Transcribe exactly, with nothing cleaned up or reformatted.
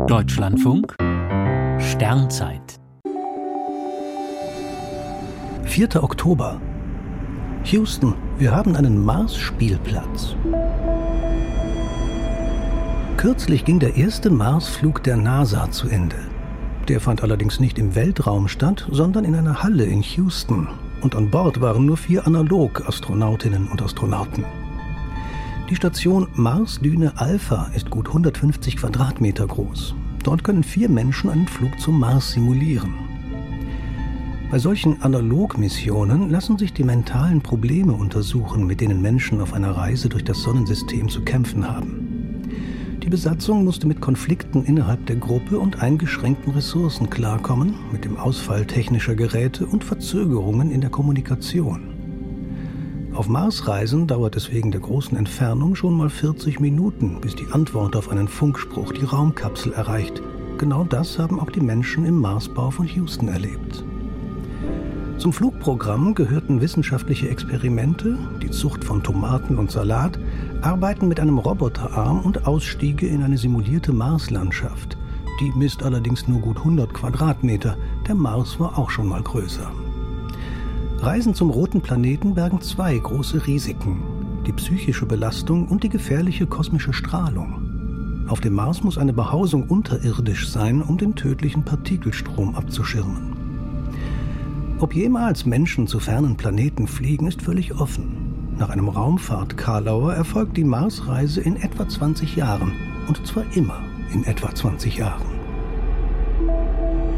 Deutschlandfunk Sternzeit vierter Oktober. Houston, wir haben einen Mars-Spielplatz. Kürzlich ging der erste Marsflug der NASA zu Ende. Der fand allerdings nicht im Weltraum statt, sondern in einer Halle in Houston. Und an Bord waren nur vier Analog-Astronautinnen und Astronauten. Die Station Mars-Düne Alpha ist gut hundertfünfzig Quadratmeter groß. Dort können vier Menschen einen Flug zum Mars simulieren. Bei solchen Analogmissionen lassen sich die mentalen Probleme untersuchen, mit denen Menschen auf einer Reise durch das Sonnensystem zu kämpfen haben. Die Besatzung musste mit Konflikten innerhalb der Gruppe und eingeschränkten Ressourcen klarkommen, mit dem Ausfall technischer Geräte und Verzögerungen in der Kommunikation. Auf Marsreisen dauert es wegen der großen Entfernung schon mal vierzig Minuten, bis die Antwort auf einen Funkspruch die Raumkapsel erreicht. Genau das haben auch die Menschen im Marsbau von Houston erlebt. Zum Flugprogramm gehörten wissenschaftliche Experimente, die Zucht von Tomaten und Salat, Arbeiten mit einem Roboterarm und Ausstiege in eine simulierte Marslandschaft. Die misst allerdings nur gut hundert Quadratmeter, der Mars war auch schon mal größer. Reisen zum roten Planeten bergen zwei große Risiken: die psychische Belastung und die gefährliche kosmische Strahlung. Auf dem Mars muss eine Behausung unterirdisch sein, um den tödlichen Partikelstrom abzuschirmen. Ob jemals Menschen zu fernen Planeten fliegen, ist völlig offen. Nach einem Raumfahrt-Karlauer erfolgt die Marsreise in etwa zwanzig Jahren. Und zwar immer in etwa zwanzig Jahren.